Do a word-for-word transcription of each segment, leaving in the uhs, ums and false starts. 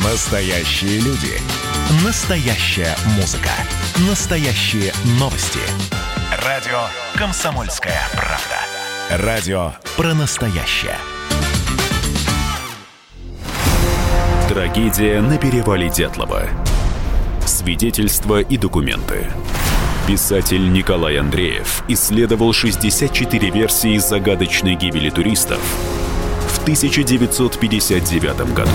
Настоящие люди. Настоящая музыка. Настоящие новости. Радио «Комсомольская правда». Радио про настоящее. Трагедия на перевале Дятлова. Свидетельства и документы. Писатель Николай Андреев исследовал шестьдесят четыре версии загадочной гибели туристов в тысяча девятьсот пятьдесят девятом году.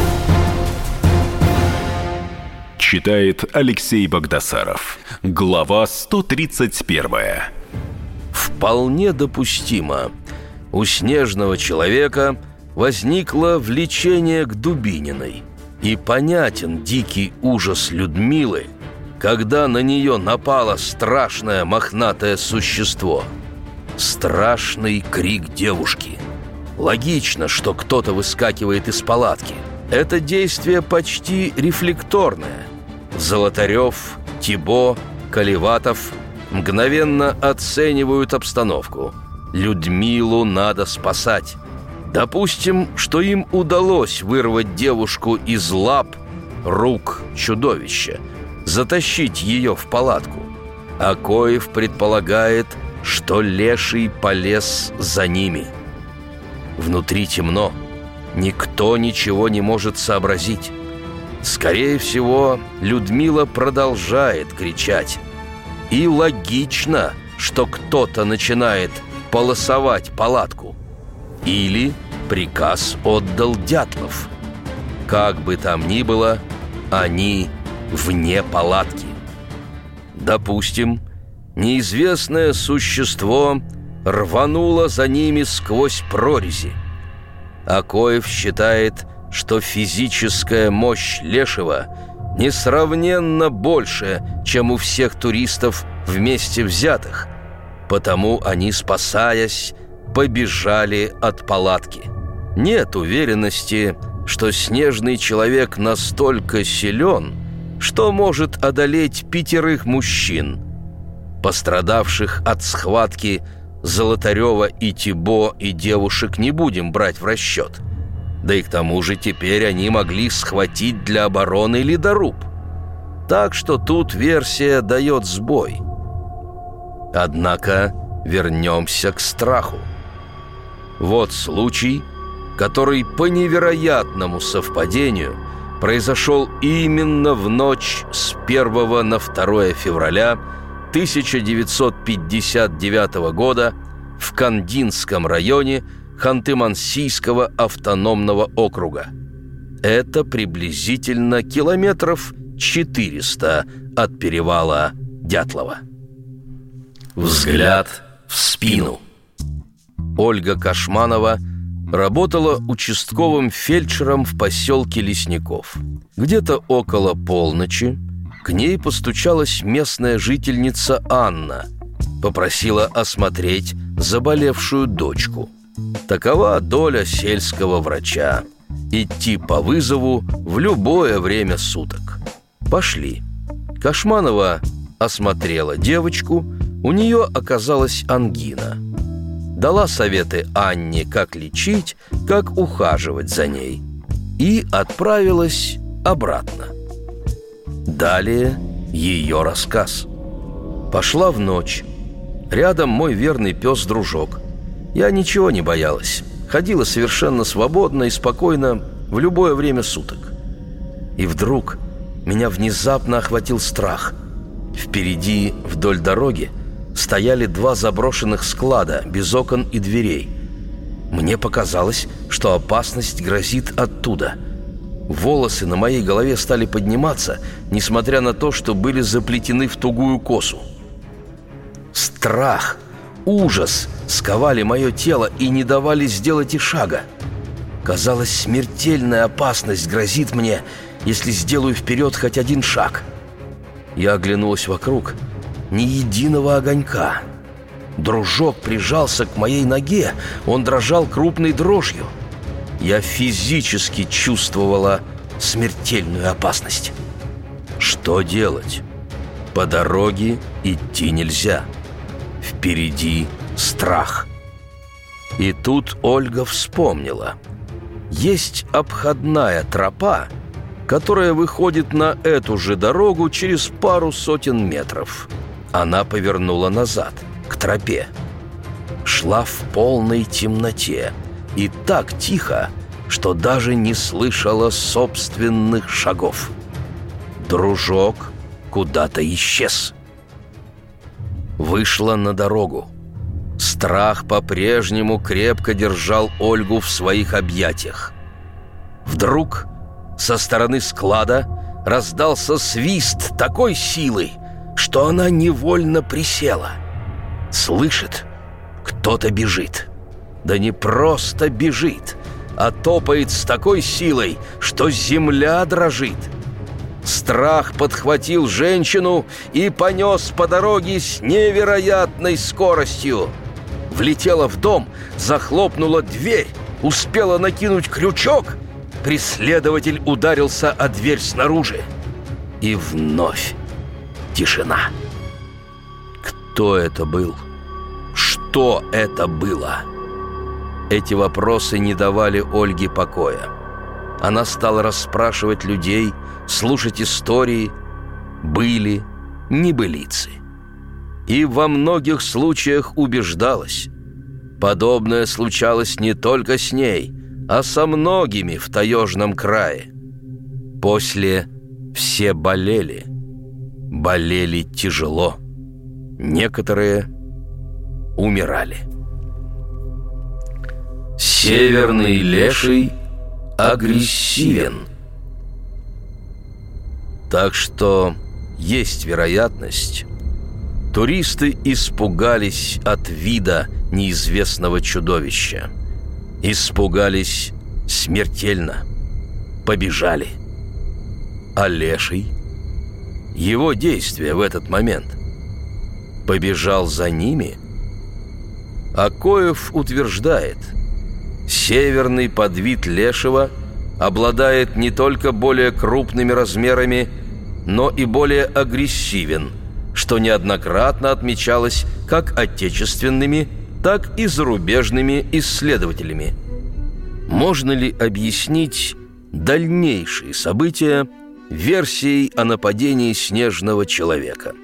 Читает Алексей Богдасаров. Глава сто тридцать первая. Вполне допустимо. У снежного человека возникло влечение к Дубининой. И понятен дикий ужас Людмилы, когда на нее напало страшное мохнатое существо. Страшный крик девушки. Логично, что кто-то выскакивает из палатки. Это действие почти рефлекторное. Золотарев, Тибо, Колеватов мгновенно оценивают обстановку. Людмилу надо спасать. Допустим, что им удалось вырвать девушку из лап, рук чудовища, затащить ее в палатку. Акоев предполагает, что леший полез за ними. Внутри темно, никто ничего не может сообразить. Скорее всего, Людмила продолжает кричать. И логично, что кто-то начинает полосовать палатку. Или приказ отдал Дятлов. Как бы там ни было, они вне палатки. Допустим, неизвестное существо рвануло за ними сквозь прорези. Акоев считает, что физическая мощь лешего несравненно больше, чем у всех туристов вместе взятых. Потому они, спасаясь, побежали от палатки. Нет уверенности, что снежный человек настолько силен, что может одолеть пятерых мужчин. Пострадавших от схватки Золотарева и Тибо и девушек не будем брать в расчет. Да и к тому же теперь они могли схватить для обороны ледоруб. Так что тут версия дает сбой. Однако вернемся к страху. Вот случай, который по невероятному совпадению произошел именно в ночь с первого на второе февраля тысяча девятьсот пятьдесят девятого года в Кандинском районе Ханты-Мансийского автономного округа. Это приблизительно километров четыреста от перевала Дятлова. Взгляд в спину. Ольга Кашманова работала участковым фельдшером в поселке Лесников. Где-то около полночи к ней постучалась местная жительница Анна. Попросила осмотреть заболевшую дочку. Такова доля сельского врача – идти по вызову в любое время суток. Пошли. Кашманова осмотрела девочку, у нее оказалась ангина. Дала советы Анне, как лечить, как ухаживать за ней. И отправилась обратно. Далее ее рассказ. Пошла в ночь. Рядом мой верный пес-дружок. Я ничего не боялась. Ходила совершенно свободно и спокойно в любое время суток. И вдруг меня внезапно охватил страх. Впереди, вдоль дороги, стояли два заброшенных склада, без окон и дверей. Мне показалось, что опасность грозит оттуда. Волосы на моей голове стали подниматься, несмотря на то, что были заплетены в тугую косу. Страх, ужас сковали мое тело и не давали сделать и шага. Казалось, смертельная опасность грозит мне, если сделаю вперед хоть один шаг. Я оглянулась вокруг. Ни единого огонька. Дружок прижался к моей ноге, он дрожал крупной дрожью. Я физически чувствовала смертельную опасность. Что делать? По дороге идти нельзя. Впереди страх. И тут Ольга вспомнила. Есть обходная тропа, которая выходит на эту же дорогу через пару сотен метров. Она повернула назад, к тропе. Шла в полной темноте и так тихо, что даже не слышала собственных шагов. Дружок куда-то исчез. Вышла на дорогу. Страх по-прежнему крепко держал Ольгу в своих объятиях. Вдруг со стороны склада раздался свист такой силы, что она невольно присела. Слышит, кто-то бежит. Да не просто бежит, а топает с такой силой, что земля дрожит. Страх подхватил женщину и понес по дороге с невероятной скоростью. Влетела в дом, захлопнула дверь, успела накинуть крючок. Преследователь ударился о дверь снаружи. И вновь тишина. Кто это был? Что это было? Эти вопросы не давали Ольге покоя. Она стала расспрашивать людей, слушать истории, были небылицы. И во многих случаях убеждалась. Подобное случалось не только с ней, а со многими в таежном крае. После все болели. Болели тяжело. Некоторые умирали. Северный леший агрессивен. Так что есть вероятность, туристы испугались от вида неизвестного чудовища. Испугались смертельно. Побежали. А леший? Его действия в этот момент? Побежал за ними? Акоев утверждает, северный подвид лешего обладает не только более крупными размерами, но и более агрессивен, что неоднократно отмечалось как отечественными, так и зарубежными исследователями. Можно ли объяснить дальнейшие события версией о нападении снежного человека?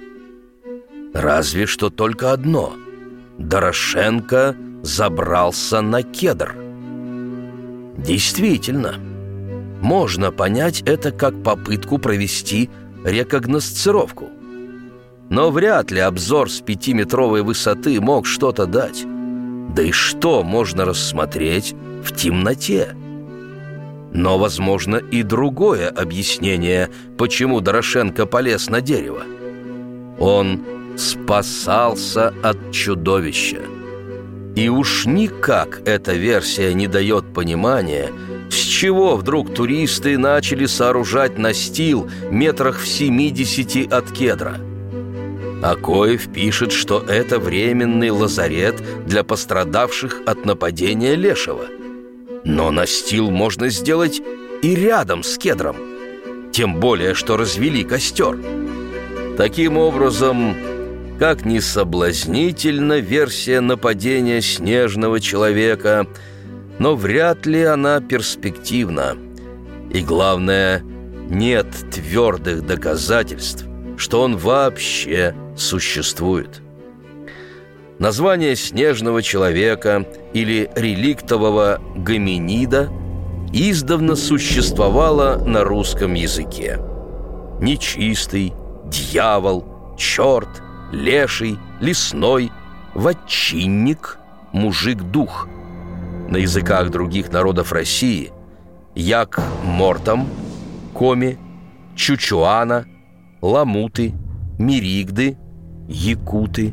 Разве что только одно – Дорошенко забрался на кедр. Действительно, можно понять это как попытку провести рекогносцировку. Но вряд ли обзор с пятиметровой высоты мог что-то дать. Да и что можно рассмотреть в темноте? Но, возможно, и другое объяснение, почему Дорошенко полез на дерево. Он спасался от чудовища. И уж никак эта версия не дает понимания, с чего вдруг туристы начали сооружать настил метрах в семидесяти от кедра. Акоев пишет, что это временный лазарет для пострадавших от нападения лешего. Но настил можно сделать и рядом с кедром, тем более, что развели костер. Таким образом, как ни соблазнительна версия нападения снежного человека, но вряд ли она перспективна. И главное, нет твердых доказательств, что он вообще существует. Название снежного человека или реликтового гоминида издавна существовало на русском языке. Нечистый, дьявол, черт, леший, лесной, вотчинник, мужик-дух. На языках других народов России як мортом, коми, чучуана, ламуты, миригды, якуты.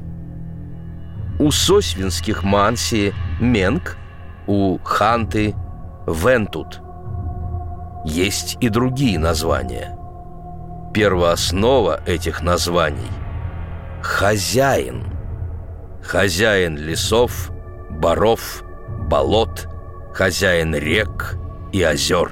У сосвинских манси менг, у ханты вентут. Есть и другие названия. Первооснова этих названий – хозяин. Хозяин лесов, боров, болот, хозяин рек и озер.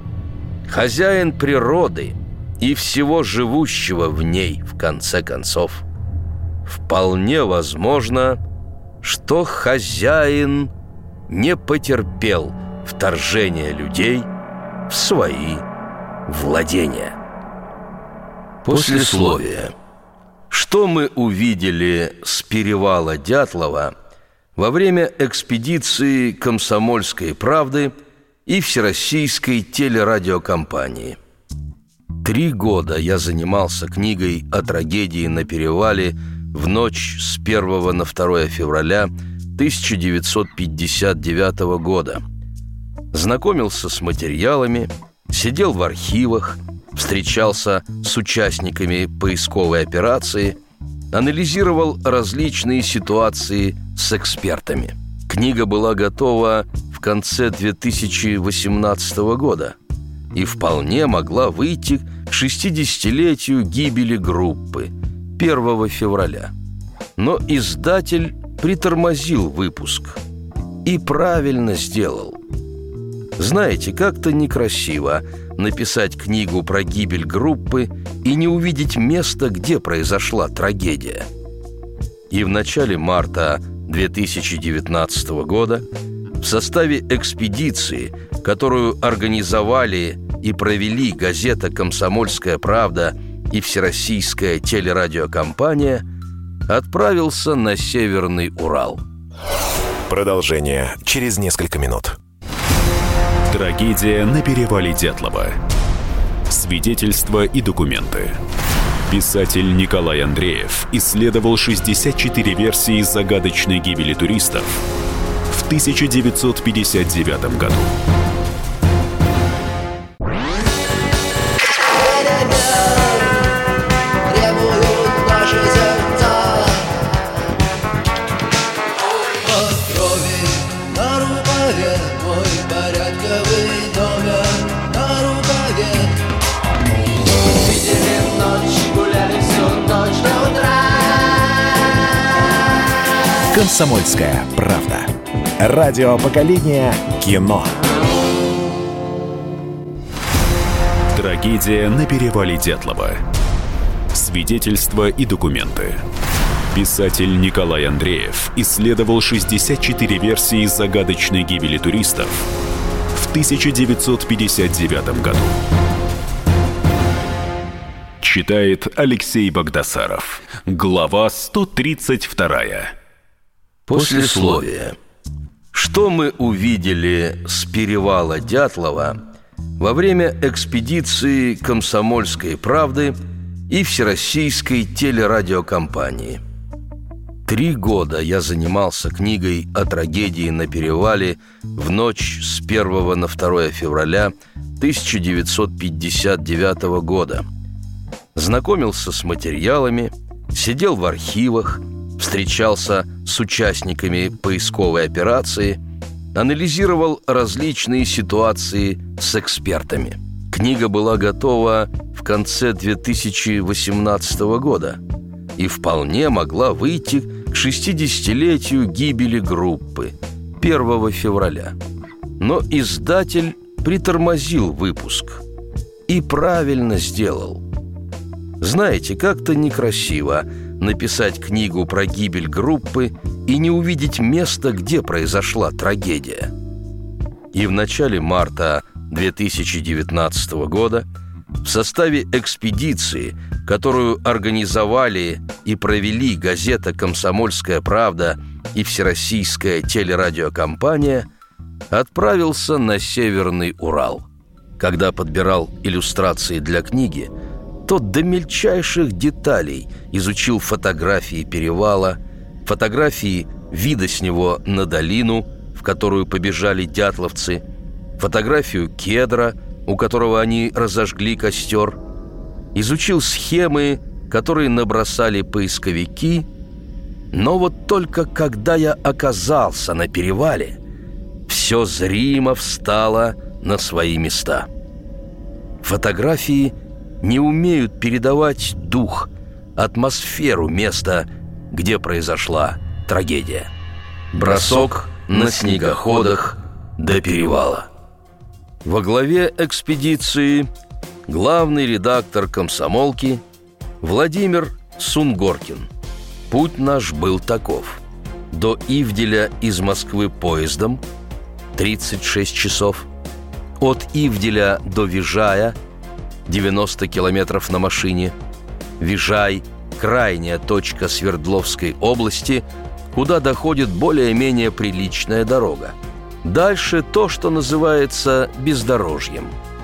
Хозяин природы и всего живущего в ней, в конце концов. Вполне возможно, что хозяин не потерпел вторжения людей в свои владения. Послесловие. Что мы увидели с перевала Дятлова во время экспедиции «Комсомольской правды» и Всероссийской телерадиокомпании? Три года я занимался книгой о трагедии на перевале в ночь с первого на второе февраля тысяча девятьсот пятьдесят девятого года. Знакомился с материалами, сидел в архивах, встречался с участниками поисковой операции, анализировал различные ситуации с экспертами. Книга была готова в конце две тысячи восемнадцатого года и вполне могла выйти к шестидесятилетию гибели группы первого февраля. Но издатель притормозил выпуск и правильно сделал. Знаете, как-то некрасиво написать книгу про гибель группы и не увидеть место, где произошла трагедия. И в начале марта две тысячи девятнадцатого года в составе экспедиции, которую организовали и провели газета «Комсомольская правда» и Всероссийская телерадиокомпания, отправился на Северный Урал. Продолжение через несколько минут. Трагедия на перевале Дятлова. Свидетельства и документы. Писатель Николай Андреев исследовал шестьдесят четыре версии загадочной гибели туристов в тысяча девятьсот пятьдесят девятом году. «Комсомольская правда». Радио поколения кино. Трагедия на перевале Дятлова. Свидетельства и документы. Писатель Николай Андреев исследовал шестьдесят четыре версии загадочной гибели туристов в тысяча девятьсот пятьдесят девятом году. Читает Алексей Багдасаров. Глава сто тридцать два. Послесловие. Что мы увидели с перевала Дятлова во время экспедиции «Комсомольской правды» и Всероссийской телерадиокомпании? Три года я занимался книгой о трагедии на перевале в ночь с первого на второе февраля тысяча девятьсот пятьдесят девятого года. Знакомился с материалами, сидел в архивах, встречался с участниками поисковой операции, анализировал различные ситуации с экспертами. Книга была готова в конце две тысячи восемнадцатого года и вполне могла выйти к шестидесятилетию гибели группы первого февраля. Но издатель притормозил выпуск и правильно сделал. Знаете, как-то некрасиво написать книгу про гибель группы и не увидеть место, где произошла трагедия. И в начале марта две тысячи девятнадцатого года в составе экспедиции, которую организовали и провели газета «Комсомольская правда» и Всероссийская телерадиокомпания, отправился на Северный Урал. Когда подбирал иллюстрации для книги, то до мельчайших деталей изучил фотографии перевала, фотографии вида с него на долину, в которую побежали дятловцы, фотографию кедра, у которого они разожгли костер, изучил схемы, которые набросали поисковики, но вот только когда я оказался на перевале, все зримо встало на свои места. Фотографии не умеют передавать дух, атмосферу места, где произошла трагедия. Бросок на снегоходах до перевала. Во главе экспедиции главный редактор «Комсомолки» Владимир Сунгоркин. Путь наш был таков: до Ивделя из Москвы поездом тридцать шесть часов, от Ивделя до Вижая девяносто километров на машине. Вижай – крайняя точка Свердловской области, куда доходит более-менее приличная дорога. Дальше то, что называется бездорожьем.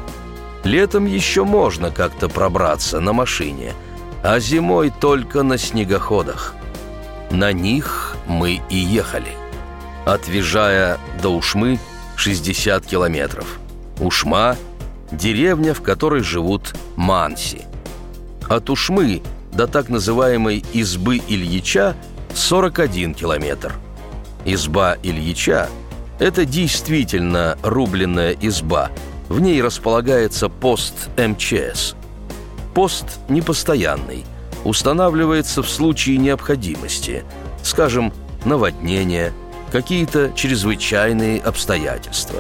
Летом еще можно как-то пробраться на машине, а зимой только на снегоходах. На них мы и ехали. От Вижая до Ушмы шестьдесят километров. Ушма – деревня, в которой живут манси. От Ушмы до так называемой избы Ильича сорок один километр. Изба Ильича – это действительно рубленная изба. В ней располагается пост эм че эс. Пост непостоянный, устанавливается в случае необходимости, скажем, наводнения, какие-то чрезвычайные обстоятельства.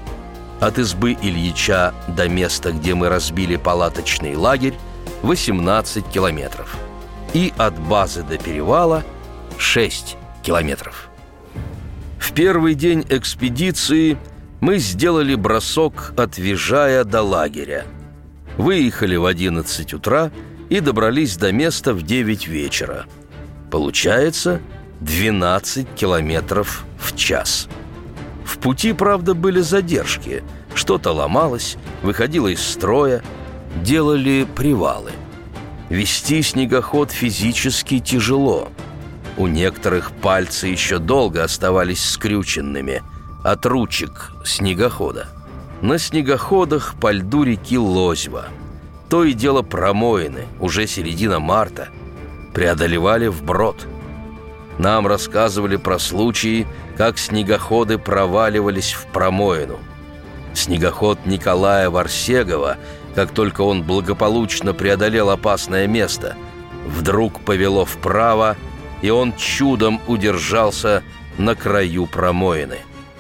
От избы Ильича до места, где мы разбили палаточный лагерь, восемнадцать километров. И от базы до перевала шесть километров. В первый день экспедиции мы сделали бросок от Вижая до лагеря. Выехали в одиннадцать утра и добрались до места в девять вечера. Получается двенадцать километров в час. В пути, правда, были задержки. Что-то ломалось, выходило из строя, делали привалы. Вести снегоход физически тяжело. У некоторых пальцы еще долго оставались скрюченными от ручек снегохода. На снегоходах по льду реки Лозьва, то и дело промоины, уже середина марта, преодолевали вброд. Нам рассказывали про случаи, как снегоходы проваливались в промоину. Снегоход Николая Варсегова, как только он благополучно преодолел опасное место, вдруг повело вправо, и он чудом удержался на краю промоины.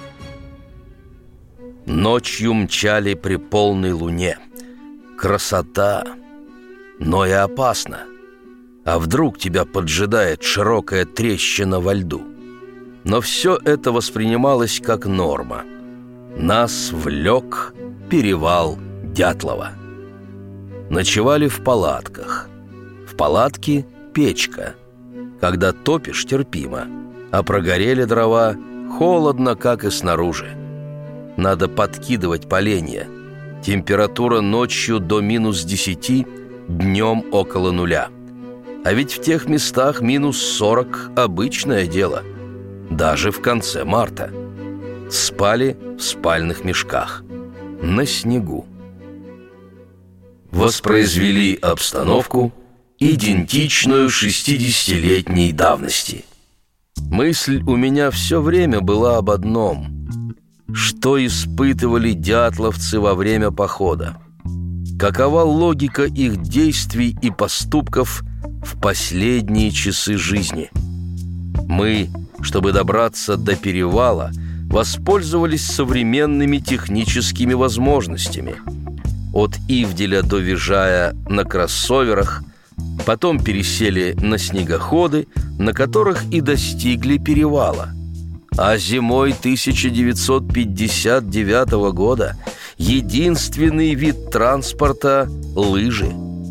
Ночью мчали при полной луне. Красота, но и опасно. А вдруг тебя поджидает широкая трещина во льду? Но все это воспринималось как норма. Нас влек перевал Дятлова. Ночевали в палатках. В палатке печка. Когда топишь, терпимо, а прогорели дрова, холодно, как и снаружи. Надо подкидывать поленья. Температура ночью до минус десяти, днем около нуля. А ведь в тех местах минус сорок – обычное дело. Даже в конце марта. Спали в спальных мешках. На снегу. Воспроизвели обстановку, идентичную шестидесятилетней давности. Мысль у меня все время была об одном – что испытывали дятловцы во время похода? Какова логика их действий и поступков в последние часы жизни? Мы, чтобы добраться до перевала, воспользовались современными техническими возможностями. От Ивделя до Вижая на кроссоверах, потом пересели на снегоходы, на которых и достигли перевала. А зимой тысяча девятьсот пятьдесят девятого года единственный вид транспорта – лыжи.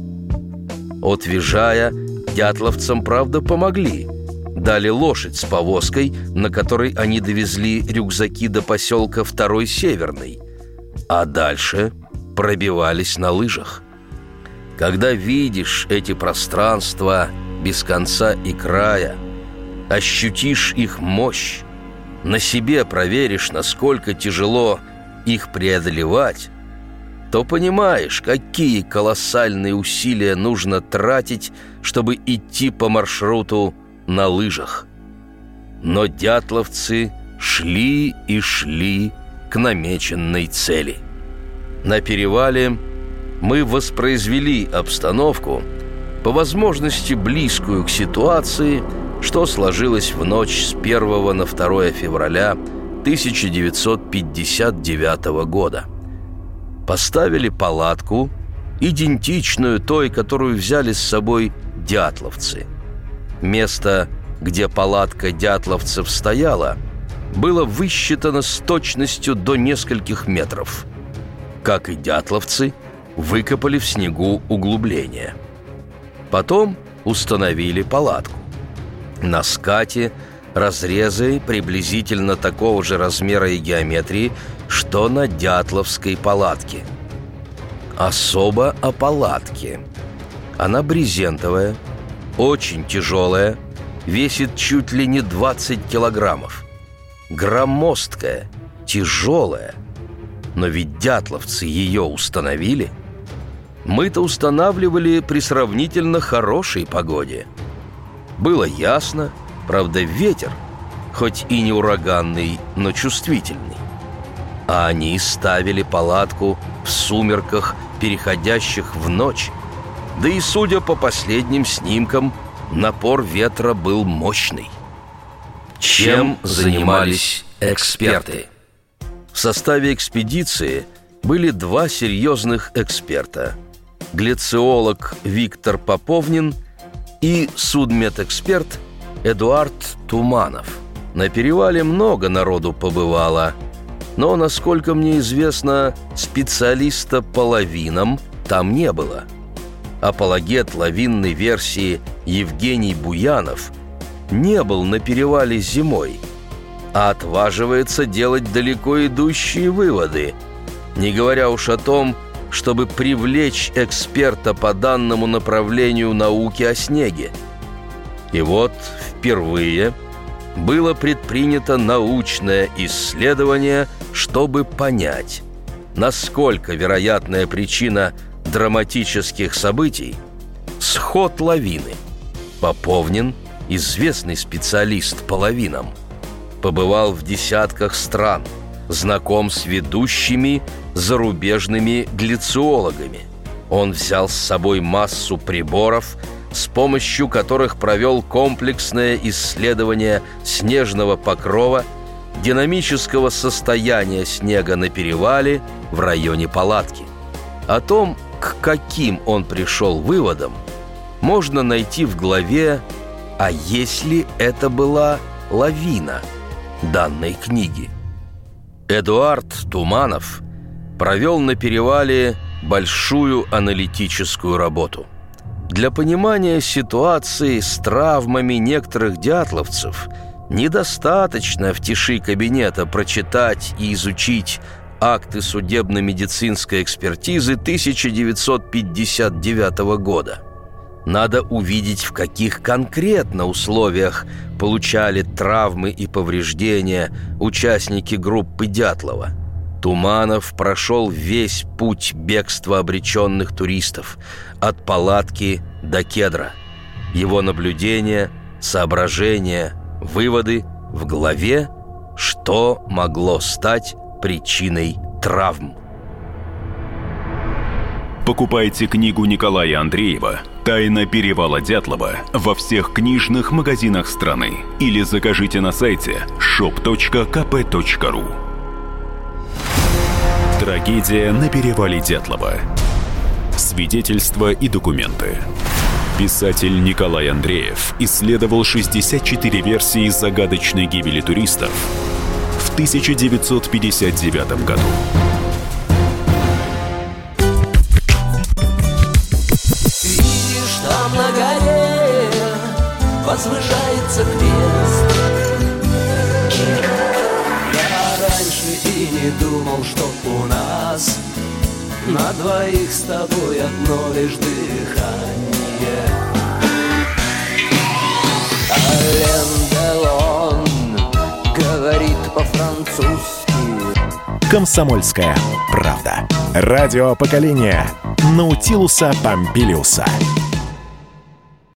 От Вижая дятловцам, правда, помогли. Дали лошадь с повозкой, на которой они довезли рюкзаки до поселка Второй Северный. А дальше пробивались на лыжах. Когда видишь эти пространства без конца и края, ощутишь их мощь, на себе проверишь, насколько тяжело их преодолевать, то понимаешь, какие колоссальные усилия нужно тратить, чтобы идти по маршруту на лыжах. Но дятловцы шли и шли к намеченной цели. На перевале мы воспроизвели обстановку, по возможности близкую к ситуации, что сложилось в ночь с первого на второе февраля тысяча девятьсот пятьдесят девятого года. Поставили палатку, идентичную той, которую взяли с собой дятловцы. Место, где палатка дятловцев стояла, было высчитано с точностью до нескольких метров. Как и дятловцы, выкопали в снегу углубление. Потом установили палатку. На скате разрезы приблизительно такого же размера и геометрии, что на дятловской палатке. Особо о палатке. Она брезентовая, очень тяжелая, весит чуть ли не двадцать килограммов. Громоздкая, тяжелая. Но ведь дятловцы ее установили. Мы-то устанавливали при сравнительно хорошей погоде. Было ясно, правда, ветер, хоть и не ураганный, но чувствительный. А они ставили палатку в сумерках, переходящих в ночь. Да и, судя по последним снимкам, напор ветра был мощный. Чем занимались эксперты? В составе экспедиции были два серьезных эксперта: глициолог Виктор Поповнин и судмедэксперт Эдуард Туманов. На перевале много народу побывало, но, насколько мне известно, специалиста по лавинам там не было. Апологет лавинной версии Евгений Буянов не был на перевале зимой, а отваживается делать далеко идущие выводы, не говоря уж о том, чтобы привлечь эксперта по данному направлению науки о снеге. И вот впервые было предпринято научное исследование, чтобы понять, насколько вероятная причина драматических событий – сход лавины. Поповнин, известный специалист по лавинам, побывал в десятках стран, знаком с ведущими зарубежными глициологами. Он взял с собой массу приборов, с помощью которых провел комплексное исследование снежного покрова, динамического состояния снега на перевале в районе палатки. О том, к каким он пришел выводам, можно найти в главе «А если это была лавина?» данной книги. Эдуард Туманов провел на перевале большую аналитическую работу. Для понимания ситуации с травмами некоторых дятловцев недостаточно в тиши кабинета прочитать и изучить акты судебно-медицинской экспертизы тысяча девятьсот пятьдесят девятого года. Надо увидеть, в каких конкретно условиях получали травмы и повреждения участники группы Дятлова. Туманов прошел весь путь бегства обреченных туристов, от палатки до кедра. Его наблюдения, соображения, выводы в главе «Что могло стать причиной травм?». Покупайте книгу Николая Андреева «Тайна перевала Дятлова» во всех книжных магазинах страны или закажите на сайте шоп точка ка пэ точка ру. Трагедия на перевале Дятлова. Свидетельства и документы. Писатель Николай Андреев исследовал шестьдесят четыре версии загадочной гибели туристов в тысяча девятьсот пятьдесят девятом году. Видишь, там на горе возвышается крест. Я раньше и не думал, что у нас на двоих с тобой одно лишь дыхание. Ален Делон говорит по-французски. «Комсомольская правда». Радио поколения Наутилуса Помпилиуса.